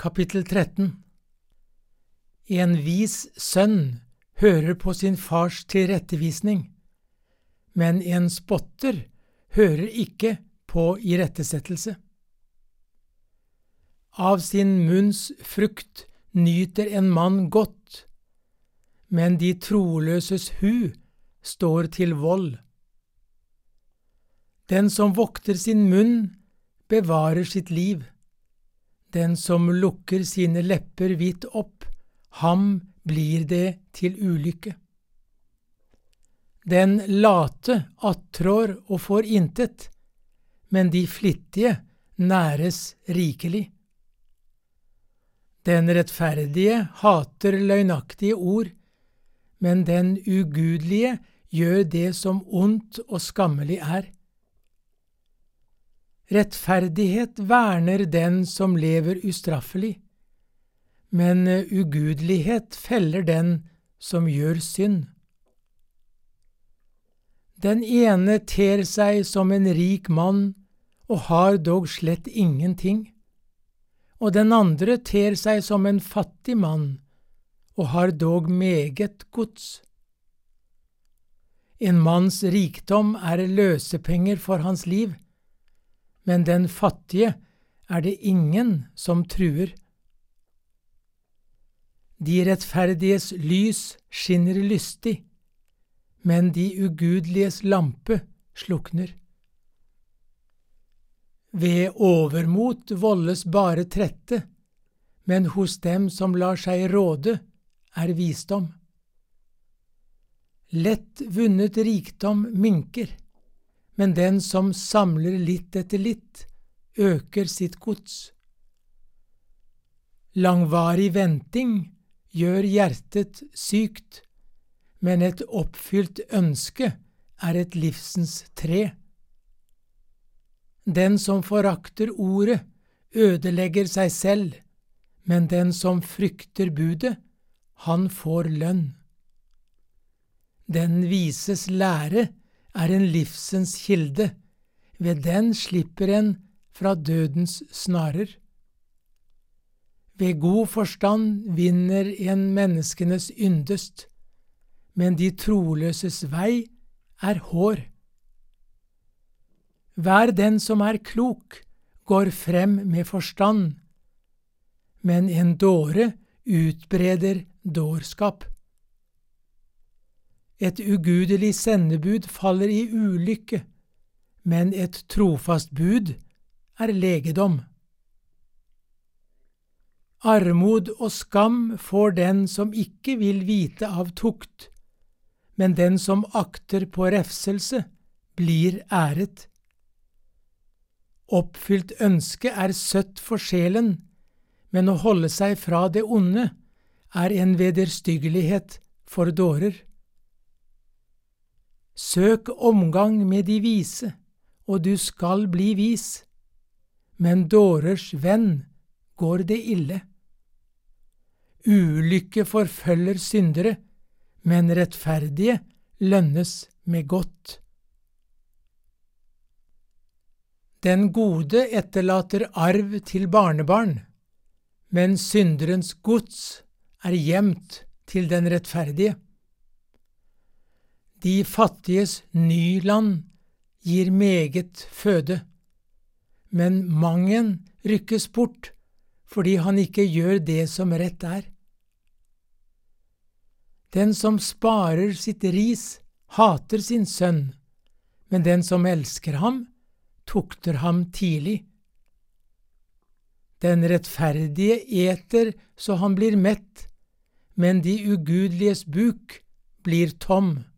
Kapittel 13. En vis sønn hører på sin fars tilrettevisning, men en spotter hører ikke på irettesettelse. Av sin munns frukt nyter en mann godt, men de troløses hu står til vold. Den som vokter sin munn, bevarer sitt liv. Den som lukker sine lepper vidt opp, ham blir det til ulykke. Den late attrår og får intet, men de flittige næres rikelig. Den rettferdige hater løgnaktige ord, men den ugudelige gjør det som ondt og skammelig er. Rettferdighet verner den som lever ustraffelig, men ugudelighet feller den som gjør synd. Den ene ter seg som en rik mann og har dog slett ingenting, og den andre ter seg som en fattig mann og har dog meget gods. En manns rikdom er løsepenger for hans liv, men den fattige er det ingen som truer. De rettferdiges lys skinner lystig, men de ugudeliges lampe slukner. Ved overmot voldes bare trette, men hos dem som lar seg råde, er visdom. Lett vunnet rikdom minker, men den som samler litt etter litt, øker sitt gods. Langvarig venting gjør hjertet sykt, men et oppfylt ønske er et livsens tre. Den som forakter ordet, ødelegger seg selv, men den som frykter budet, han får lønn. Den vises lære er en livsens kilde, ved den slipper en fra dødens snarer. Ved god forstand vinner en menneskenes yndest, men de troløses vei er hår. Hver den som er klok, går frem med forstand, men en dåre utbreder dårskap. Et ugudelig sendebud faller i ulykke, men et trofast bud er legedom. Armod og skam får den som ikke vil vite av tukt, men den som akter på refselse blir æret. Oppfylt ønske er søtt for sjelen, men å holde seg fra det onde er en vederstyggelighet for dårer. Søk omgang med de vise, og du skal bli vis, men dårers venn går det ille. Ulykke forfølger syndere, men rettferdige lønnes med godt. Den gode etterlater arv til barnebarn, men synderens gods er gjemt til den rettferdige. De fattiges nyland gir meget føde, men mangen rykkes bort fordi han ikke gjør det som rett er. Den som sparer sitt ris, hater sin sønn, men den som elsker ham, tukter ham tidlig. Den rettferdige eter så han blir mett, men de ugudeliges buk blir tom.